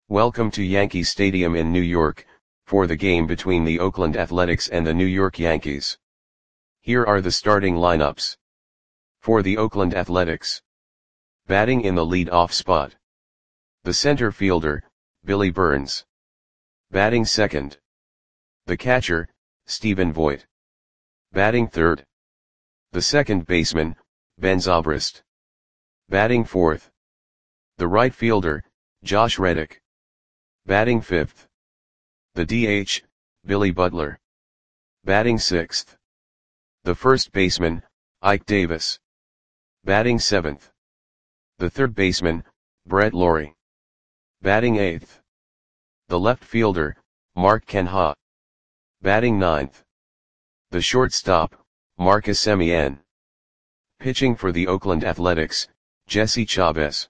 Welcome to Yankee Stadium in New York, for the game between the Oakland Athletics and the New York Yankees. Here are the starting lineups. For the Oakland Athletics. Batting in the lead-off spot. The center fielder, Billy Burns. Batting second. The catcher, Stephen Vogt. Batting third. The second baseman, Ben Zobrist. Batting fourth. The right fielder, Josh Reddick. Batting fifth. The DH, Billy Butler. Batting sixth. The first baseman, Ike Davis. Batting seventh. The third baseman, Brett Lawrie. Batting eighth. The left fielder, Mark Canha. Batting ninth. The shortstop, Marcus Semien. Pitching for the Oakland Athletics, Jesse Chavez.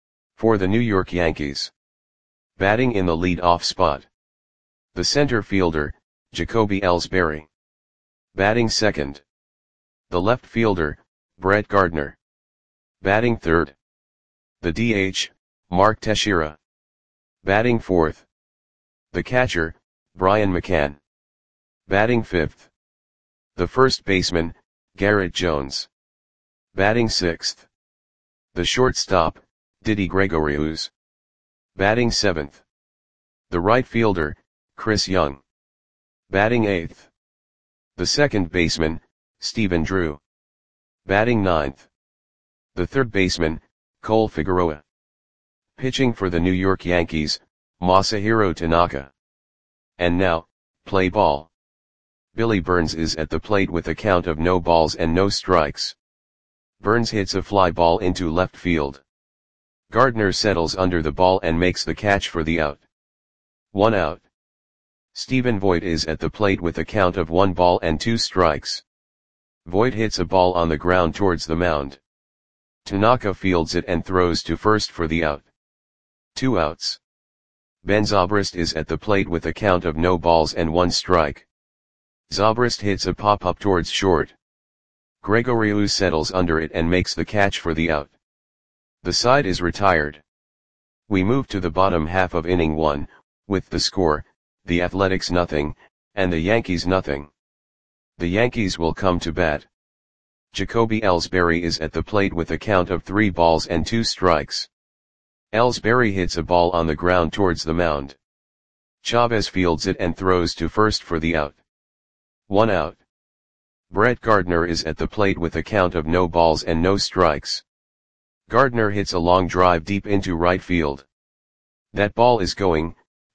For the New York Yankees. Batting in the lead-off spot. The center fielder, Jacoby Ellsbury. Batting second. The left fielder, Brett Gardner. Batting third. The DH, Mark Teixeira. Batting fourth. The catcher, Brian McCann. Batting fifth. The first baseman, Garrett Jones. Batting sixth. The shortstop, Didi Gregorius. Batting seventh. The right fielder, Chris Young. Batting eighth. The second baseman, Stephen Drew. Batting ninth. The third baseman, Cole Figueroa. Pitching for the New York Yankees, Masahiro Tanaka. And now, play ball. Billy Burns is at the plate with a count of no balls and no strikes. Burns hits a fly ball into left field. Gardner settles under the ball and makes the catch for the out. 1 out. Stephen Vogt is at the plate with a count of 1 ball and 2 strikes. Vogt hits a ball on the ground towards the mound. Tanaka fields it and throws to first for the out. 2 outs. Ben Zobrist is at the plate with a count of no balls and 1 strike. Zobrist hits a pop-up towards short. Gregorius settles under it and makes the catch for the out. The side is retired. We move to the bottom half of inning 1, with the score, the Athletics nothing, and the Yankees nothing. The Yankees will come to bat. Jacoby Ellsbury is at the plate with a count of 3 balls and 2 strikes. Ellsbury hits a ball on the ground towards the mound. Chavez fields it and throws to first for the out. 1 out. Brett Gardner is at the plate with a count of no balls and no strikes. Gardner hits a long drive deep into right field. That ball is gone.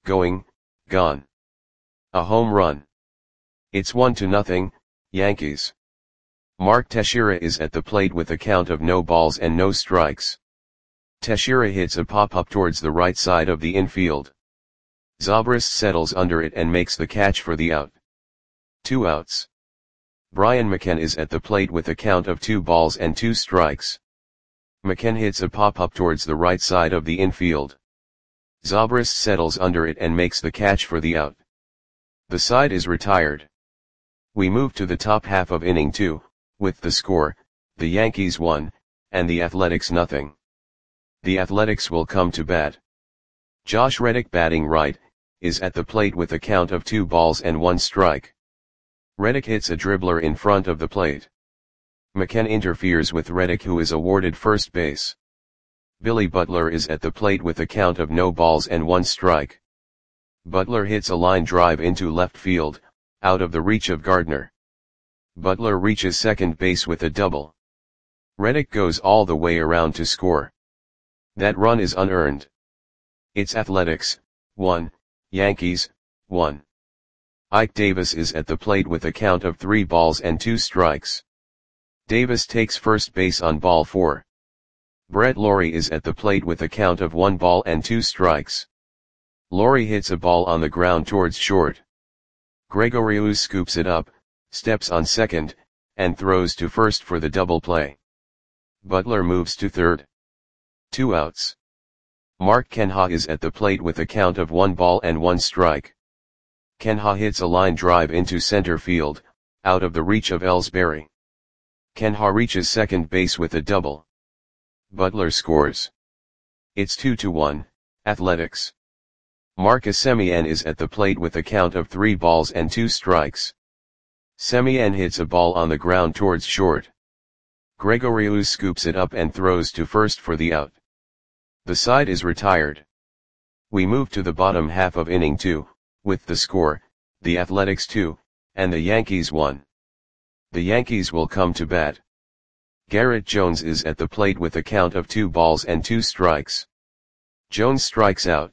A home run. It's 1-0, Yankees. Mark Teixeira is at the plate with a count of no balls and no strikes. Teixeira hits a pop-up towards the right side of the infield. Zobrist settles under it and makes the catch for the out. 2 outs. Brian McCann is at the plate with a count of 2 balls and 2 strikes. McCann hits a pop-up towards the right side of the infield. Zobrist settles under it and makes the catch for the out. The side is retired. We move to the top half of inning 2, with the score, the Yankees 1, and the Athletics nothing. The Athletics will come to bat. Josh Reddick batting right, is at the plate with a count of 2 balls and 1 strike. Reddick hits a dribbler in front of the plate. McCann interferes with Reddick, who is awarded first base. Billy Butler is at the plate with a count of no balls and 1 strike. Butler hits a line drive into left field, out of the reach of Gardner. Butler reaches second base with a double. Reddick goes all the way around to score. That run is unearned. It's Athletics 1, Yankees 1. Ike Davis is at the plate with a count of 3 balls and 2 strikes. Davis takes first base on ball 4. Brett Lawrie is at the plate with a count of 1 ball and 2 strikes. Lawrie hits a ball on the ground towards short. Gregorius scoops it up, steps on second, and throws to first for the double play. Butler moves to third. 2 outs. Mark Canha is at the plate with a count of 1 ball and 1 strike. Canha hits a line drive into center field, out of the reach of Ellsbury. Canha reaches second base with a double. Butler scores. It's 2-1, Athletics. Marcus Semien is at the plate with a count of 3 balls and 2 strikes. Semien hits a ball on the ground towards short. Gregoriou scoops it up and throws to first for the out. The side is retired. We move to the bottom half of inning 2, with the score, the Athletics 2, and the Yankees 1. The Yankees will come to bat. Garrett Jones is at the plate with a count of 2 balls and 2 strikes. Jones strikes out.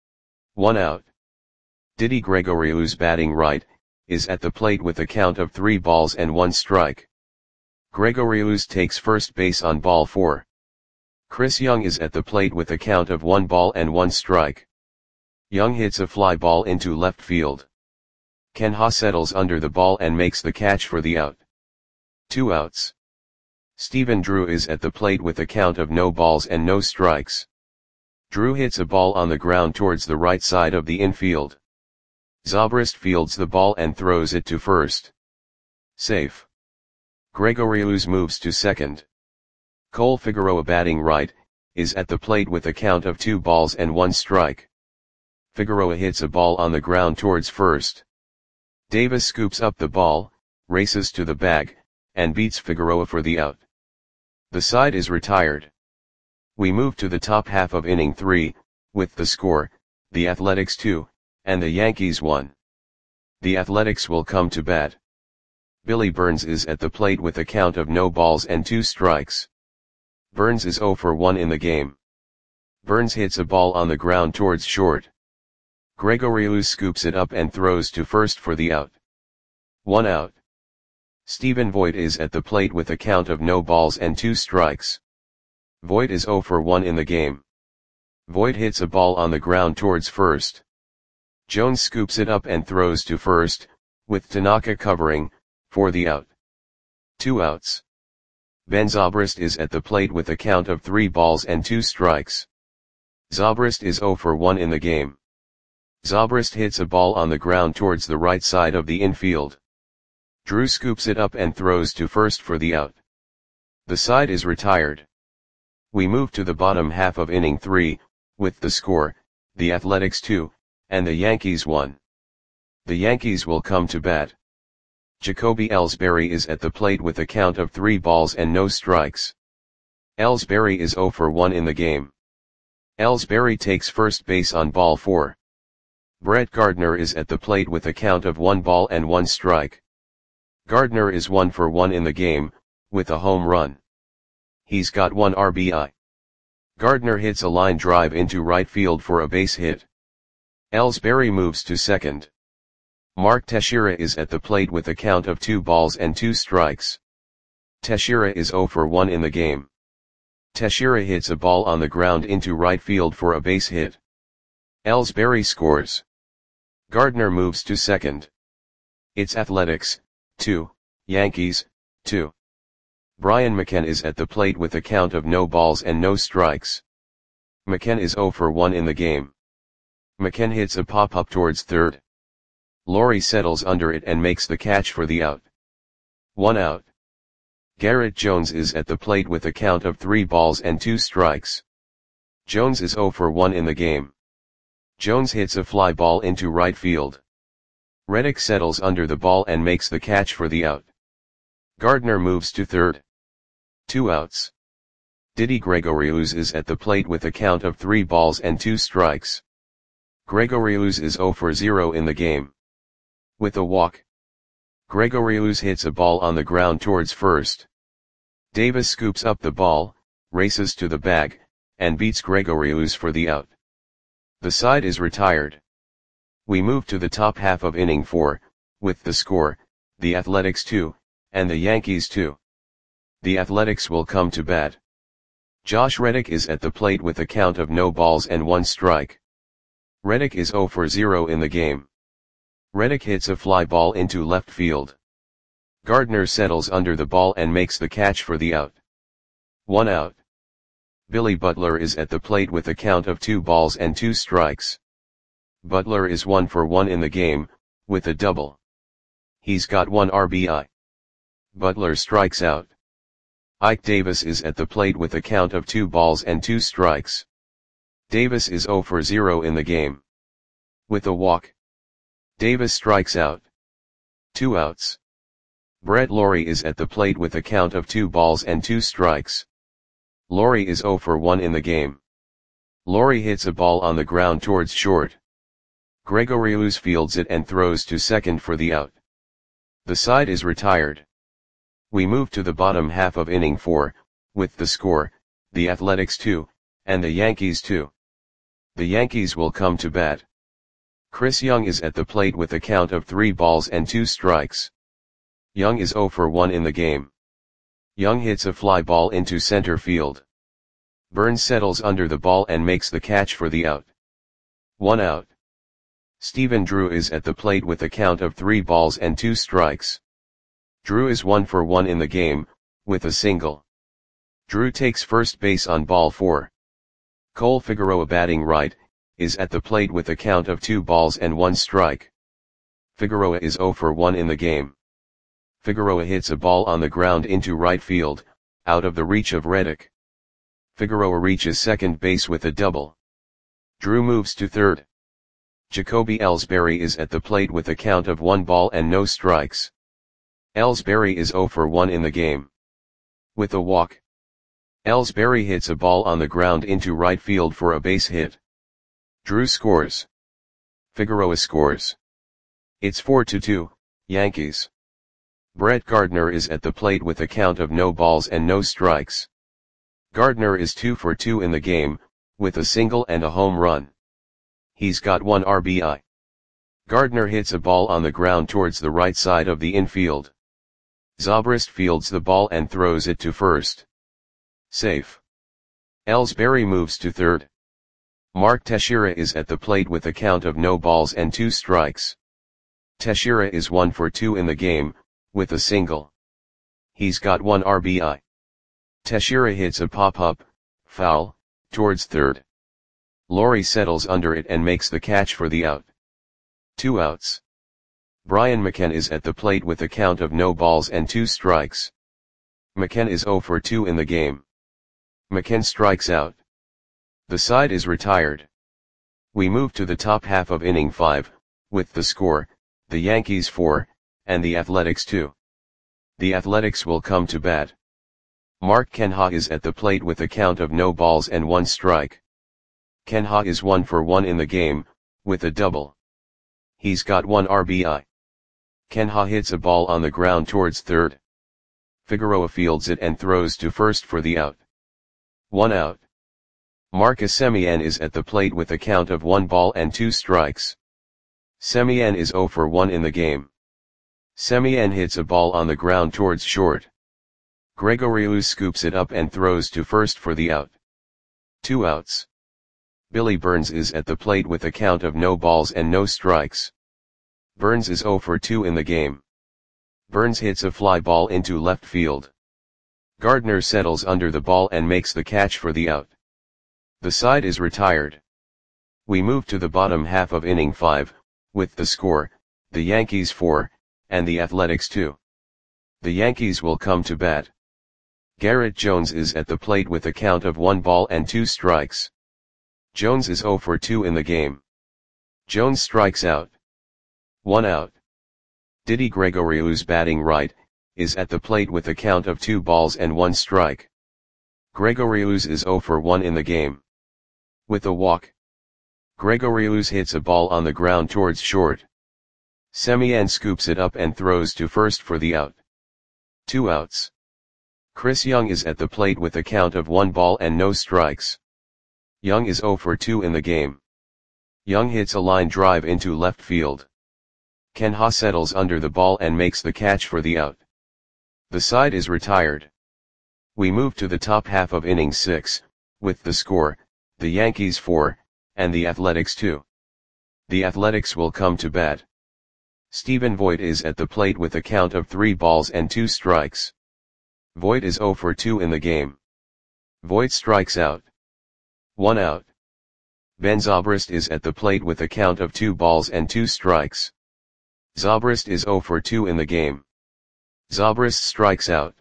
1 out. Didi Gregoriou's batting right, is at the plate with a count of 3 balls and 1 strike. Gregoriou takes first base on ball 4. Chris Young is at the plate with a count of 1 ball and 1 strike. Young hits a fly ball into left field. Ken Ha settles under the ball and makes the catch for the out. 2 outs. Stephen Drew is at the plate with a count of no balls and no strikes. Drew hits a ball on the ground towards the right side of the infield. Zobrist fields the ball and throws it to first. Safe. Gregoriou moves to second. Cole Figueroa batting right, is at the plate with a count of 2 balls and 1 strike. Figueroa hits a ball on the ground towards first. Davis scoops up the ball, races to the bag, and beats Figueroa for the out. The side is retired. We move to the top half of inning 3, with the score, the Athletics 2, and the Yankees 1. The Athletics will come to bat. Billy Burns is at the plate with a count of no balls and 2 strikes. Burns is 0 for 1 in the game. Burns hits a ball on the ground towards short. Gregoriou scoops it up and throws to first for the out. 1 out. Stephen Voit is at the plate with a count of no balls and 2 strikes. Voit is 0 for 1 in the game. Voit hits a ball on the ground towards first. Jones scoops it up and throws to first, with Tanaka covering, for the out. 2 outs. Ben Zobrist is at the plate with a count of 3 balls and 2 strikes. Zobrist is 0 for 1 in the game. Zobrist hits a ball on the ground towards the right side of the infield. Drew scoops it up and throws to first for the out. The side is retired. We move to the bottom half of inning 3, with the score, the Athletics 2, and the Yankees 1. The Yankees will come to bat. Jacoby Ellsbury is at the plate with a count of 3 balls and no strikes. Ellsbury is 0 for 1 in the game. Ellsbury takes first base on ball 4. Brett Gardner is at the plate with a count of 1 ball and 1 strike. Gardner is 1 for 1 in the game, with a home run. He's got 1 RBI. Gardner hits a line drive into right field for a base hit. Ellsbury moves to second. Mark Teixeira is at the plate with a count of 2 balls and 2 strikes. Teixeira is 0 for 1 in the game. Teixeira hits a ball on the ground into right field for a base hit. Ellsbury scores. Gardner moves to second. It's Athletics, 2, Yankees, 2. Brian McKenna is at the plate with a count of no balls and no strikes. McKenna is 0 for 1 in the game. McKenna hits a pop-up towards third. Laurie settles under it and makes the catch for the out. 1 out. Garrett Jones is at the plate with a count of 3 balls and 2 strikes. Jones is 0 for 1 in the game. Jones hits a fly ball into right field. Reddick settles under the ball and makes the catch for the out. Gardner moves to third. 2 outs. Didi Gregoriou is at the plate with a count of 3 balls and 2 strikes. Gregoriou is 0 for 0 in the game. With a walk. Gregoriou hits a ball on the ground towards first. Davis scoops up the ball, races to the bag, and beats Gregoriou for the out. The side is retired. We move to the top half of inning 4, with the score, the Athletics 2, and the Yankees 2. The Athletics will come to bat. Josh Reddick is at the plate with a count of no balls and 1 strike. Reddick is 0 for 0 in the game. Reddick hits a fly ball into left field. Gardner settles under the ball and makes the catch for the out. 1 out. Billy Butler is at the plate with a count of 2 balls and 2 strikes. Butler is 1 for 1 in the game, with a double. He's got 1 RBI. Butler strikes out. Ike Davis is at the plate with a count of 2 balls and 2 strikes. Davis is 0 for 0 in the game. With a walk, Davis strikes out. 2 outs. Brett Lawrie is at the plate with a count of 2 balls and 2 strikes. Lawrie is 0 for 1 in the game. Lawrie hits a ball on the ground towards short. Gregorius fields it and throws to second for the out. The side is retired. We move to the bottom half of inning 4, with the score, the Athletics 2, and the Yankees 2. The Yankees will come to bat. Chris Young is at the plate with a count of 3 balls and 2 strikes. Young is 0 for 1 in the game. Young hits a fly ball into center field. Burns settles under the ball and makes the catch for the out. 1 out. Stephen Drew is at the plate with a count of 3 balls and 2 strikes. Drew is 1 for 1 in the game, with a single. Drew takes first base on ball 4. Cole Figueroa, batting right, is at the plate with a count of 2 balls and 1 strike. Figueroa is 0 for 1 in the game. Figueroa hits a ball on the ground into right field, out of the reach of Reddick. Figueroa reaches second base with a double. Drew moves to third. Jacoby Ellsbury is at the plate with a count of 1 ball and no strikes. Ellsbury is 0 for 1 in the game. With a walk, Ellsbury hits a ball on the ground into right field for a base hit. Drew scores. Figueroa scores. It's 4-2, Yankees. Brett Gardner is at the plate with a count of no balls and no strikes. Gardner is 2 for 2 in the game, with a single and a home run. He's got 1 RBI. Gardner hits a ball on the ground towards the right side of the infield. Zobrist fields the ball and throws it to first. Safe. Ellsbury moves to third. Mark Teixeira is at the plate with a count of no balls and 2 strikes. Teixeira is 1 for 2 in the game, with a single. He's got 1 RBI. Teixeira hits a pop-up, foul, towards third. Lawrie settles under it and makes the catch for the out. 2 outs. Brian McCann is at the plate with a count of no balls and 2 strikes. McCann is 0 for 2 in the game. McCann strikes out. The side is retired. We move to the top half of inning 5, with the score, the Yankees 4, and the Athletics 2. The Athletics will come to bat. Mark Canha is at the plate with a count of no balls and 1 strike. Canha is 1 for 1 in the game, with a double. He's got 1 RBI. Canha hits a ball on the ground towards third. Figueroa fields it and throws to first for the out. 1 out. Marcus Semien is at the plate with a count of 1 ball and 2 strikes. Semien is 0 for 1 in the game. Semien hits a ball on the ground towards short. Gregorius scoops it up and throws to first for the out. 2 outs. Billy Burns is at the plate with a count of no balls and no strikes. Burns is 0 for 2 in the game. Burns hits a fly ball into left field. Gardner settles under the ball and makes the catch for the out. The side is retired. We move to the bottom half of inning 5, with the score, the Yankees 4, and the Athletics 2. The Yankees will come to bat. Garrett Jones is at the plate with a count of 1 ball and 2 strikes. Jones is 0 for 2 in the game. Jones strikes out. 1 out. Didi Gregorius, batting right, is at the plate with a count of 2 balls and 1 strike. Gregorius is 0 for 1 in the game. With a walk, Gregorius hits a ball on the ground towards short. Semien scoops it up and throws to first for the out. 2 outs. Chris Young is at the plate with a count of 1 ball and no strikes. Young is 0 for 2 in the game. Young hits a line drive into left field. Canha settles under the ball and makes the catch for the out. The side is retired. We move to the top half of inning 6, with the score, the Yankees 4, and the Athletics 2. The Athletics will come to bat. Stephen Voit is at the plate with a count of 3 balls and 2 strikes. Voit is 0 for 2 in the game. Voit strikes out. 1 out. Ben Zobrist is at the plate with a count of 2 balls and 2 strikes. Zobrist is 0 for 2 in the game. Zobrist strikes out.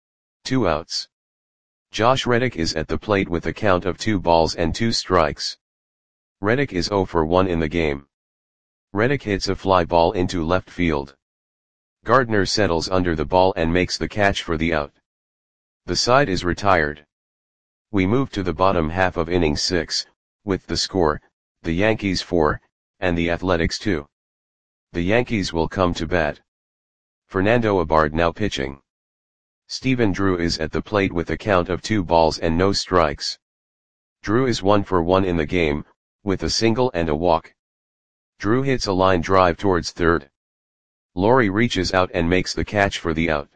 2 outs. Josh Reddick is at the plate with a count of 2 balls and 2 strikes. Reddick is 0 for 1 in the game. Reddick hits a fly ball into left field. Gardner settles under the ball and makes the catch for the out. The side is retired. We move to the bottom half of inning 6, with the score, the Yankees 4, and the Athletics 2. The Yankees will come to bat. Fernando Abad now pitching. Stephen Drew is at the plate with a count of 2 balls and no strikes. Drew is 1 for 1 in the game, with a single and a walk. Drew hits a line drive towards third. Laurie reaches out and makes the catch for the out.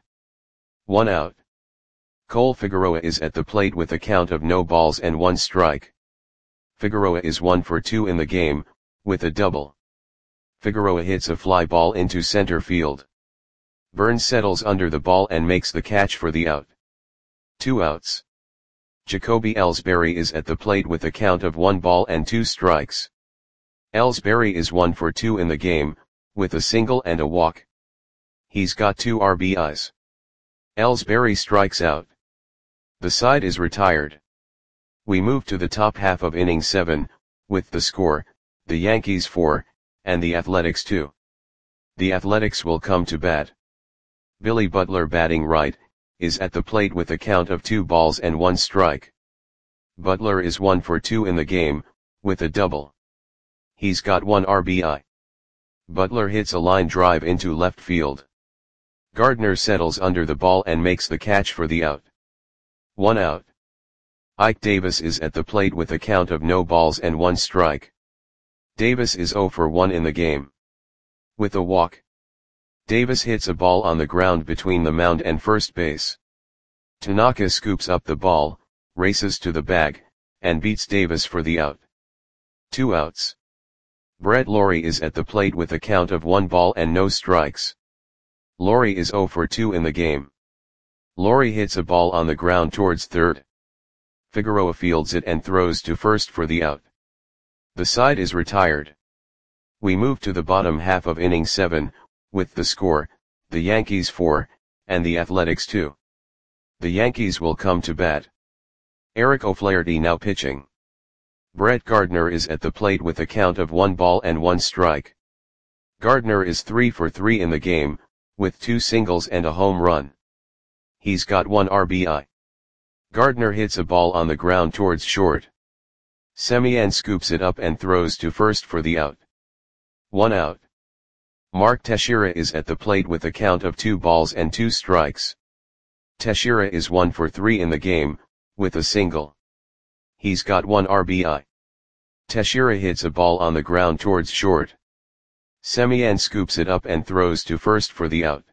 1 out. Cole Figueroa is at the plate with a count of no balls and 1 strike. Figueroa is 1 for 2 in the game, with a double. Figueroa hits a fly ball into center field. Burns settles under the ball and makes the catch for the out. 2 outs. Jacoby Ellsbury is at the plate with a count of 1 ball and 2 strikes. Ellsbury is 1 for 2 in the game, with a single and a walk. He's got 2 RBIs. Ellsbury strikes out. The side is retired. We move to the top half of inning 7, with the score, the Yankees 4, and the Athletics 2. The Athletics will come to bat. Billy Butler batting right, is at the plate with a count of 2 balls and 1 strike. Butler is 1 for 2 in the game, with a double. He's got 1 RBI. Butler hits a line drive into left field. Gardner settles under the ball and makes the catch for the out. 1 out. Ike Davis is at the plate with a count of no balls and 1 strike. Davis is 0 for 1 in the game. With a walk. Davis hits a ball on the ground between the mound and first base. Tanaka scoops up the ball, races to the bag, and beats Davis for the out. 2 outs. Brett Lawrie is at the plate with a count of 1 ball and no strikes. Lawrie is 0 for 2 in the game. Lawrie hits a ball on the ground towards third. Figueroa fields it and throws to first for the out. The side is retired. We move to the bottom half of inning 7, with the score, the Yankees 4, and the Athletics 2. The Yankees will come to bat. Eric O'Flaherty now pitching. Brett Gardner is at the plate with a count of 1 ball and 1 strike. Gardner is 3 for 3 in the game, with 2 singles and a home run. He's got 1 RBI. Gardner hits a ball on the ground towards short. Semien scoops it up and throws to first for the out. 1 out. Mark Teixeira is at the plate with a count of 2 balls and 2 strikes. Teixeira is 1 for 3 in the game, with a single. He's got 1 RBI. Teixeira hits a ball on the ground towards short. Semien scoops it up and throws to first for the out.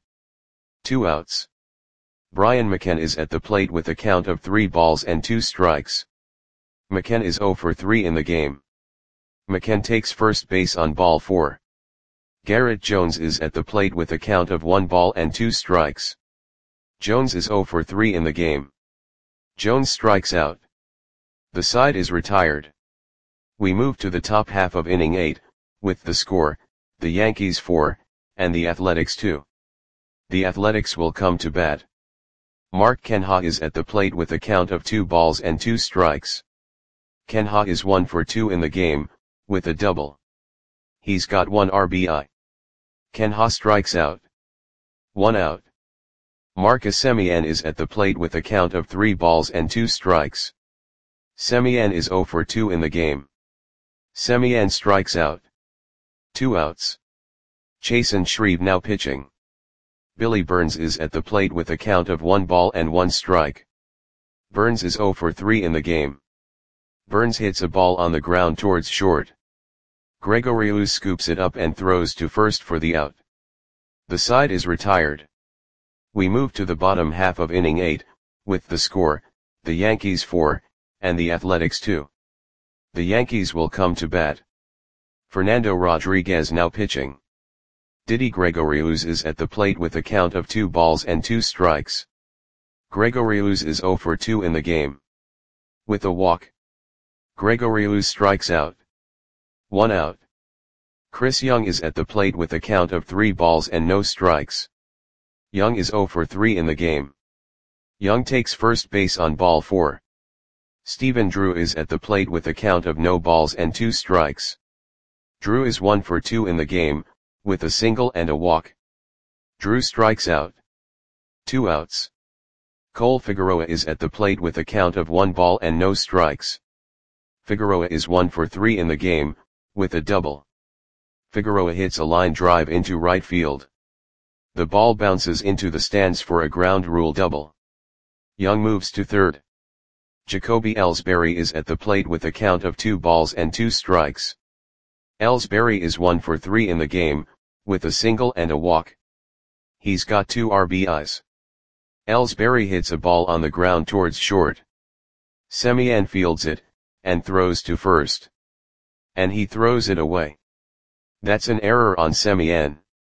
2 outs. Brian McKenna is at the plate with a count of 3 balls and 2 strikes. McKenna is 0 for 3 in the game. McKenna takes first base on ball 4. Garrett Jones is at the plate with a count of 1 ball and 2 strikes. Jones is 0 for 3 in the game. Jones strikes out. The side is retired. We move to the top half of inning 8, with the score, the Yankees 4, and the Athletics 2. The Athletics will come to bat. Mark Canha is at the plate with a count of 2 balls and 2 strikes. Canha is 1 for 2 in the game, with a double. He's got 1 RBI. Canha strikes out. 1 out. Marcus Semien is at the plate with a count of 3 balls and 2 strikes. Semien is 0 for 2 in the game. Semien strikes out. 2 outs. Chasen Shreve now pitching. Billy Burns is at the plate with a count of 1 ball and 1 strike. Burns is 0 for 3 in the game. Burns hits a ball on the ground towards short. Gregorius scoops it up and throws to first for the out. The side is retired. We move to the bottom half of inning 8, with the score, the Yankees 4, and the Athletics 2. The Yankees will come to bat. Fernando Rodriguez now pitching. Didi Gregorius is at the plate with a count of 2 balls and 2 strikes. Gregorius is 0 for 2 in the game. With a walk. Gregorius strikes out. 1 out. Chris Young is at the plate with a count of 3 balls and no strikes. Young is 0 for 3 in the game. Young takes first base on ball 4. Stephen Drew is at the plate with a count of no balls and 2 strikes. Drew is 1 for 2 in the game, with a single and a walk. Drew strikes out. 2 outs. Cole Figueroa is at the plate with a count of 1 ball and no strikes. Figueroa is 1 for 3 in the game, with a double. Figueroa hits a line drive into right field. The ball bounces into the stands for a ground rule double. Young moves to third. Jacoby Ellsbury is at the plate with a count of 2 balls and 2 strikes. Ellsbury is 1 for 3 in the game, with a single and a walk. He's got 2 RBIs. Ellsbury hits a ball on the ground towards short. Semien fields it, and throws to first. And he throws it away. That's an error on Semien.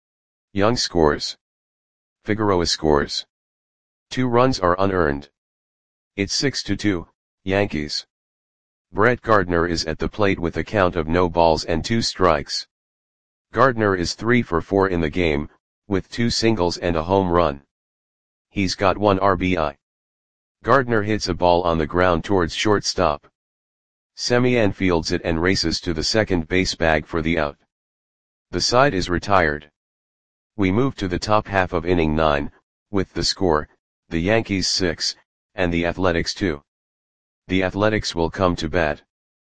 Young scores. Figueroa scores. 2 runs are unearned. It's 6-2, Yankees. Brett Gardner is at the plate with a count of no balls and 2 strikes. Gardner is 3 for 4 in the game, with 2 singles and a home run. He's got 1 RBI. Gardner hits a ball on the ground towards shortstop. Semien fields it and races to the second base bag for the out. The side is retired. We move to the top half of inning 9, with the score, the Yankees 6, and the Athletics 2. The Athletics will come to bat.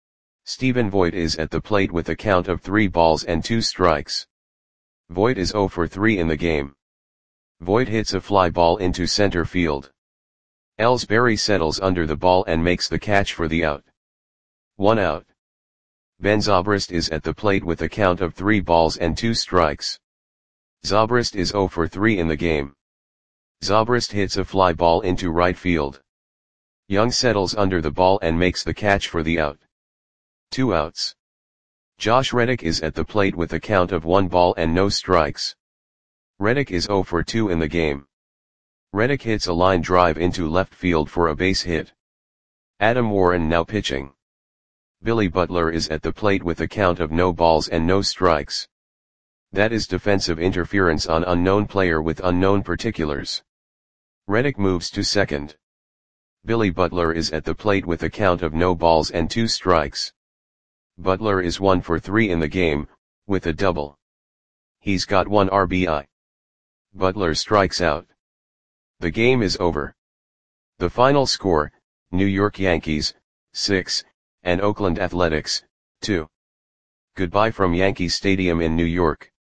Stephen Voit is at the plate with a count of 3 balls and 2 strikes. Voit is 0 for 3 in the game. Voit hits a fly ball into center field. Ellsbury settles under the ball and makes the catch for the out. 1 out. Ben Zobrist is at the plate with a count of 3 balls and 2 strikes. Zobrist is 0 for 3 in the game. Zobrist hits a fly ball into right field. Young settles under the ball and makes the catch for the out. 2 outs. Josh Reddick is at the plate with a count of 1 ball and no strikes. Reddick is 0 for 2 in the game. Reddick hits a line drive into left field for a base hit. Adam Warren now pitching. Billy Butler is at the plate with a count of no balls and no strikes. That is defensive interference on unknown player with unknown particulars. Reddick moves to second. Billy Butler is at the plate with a count of no balls and 2 strikes. Butler is 1 for 3 in the game, with a double. He's got 1 RBI. Butler strikes out. The game is over. The final score, New York Yankees, 6, and Oakland Athletics, 2. Goodbye from Yankee Stadium in New York.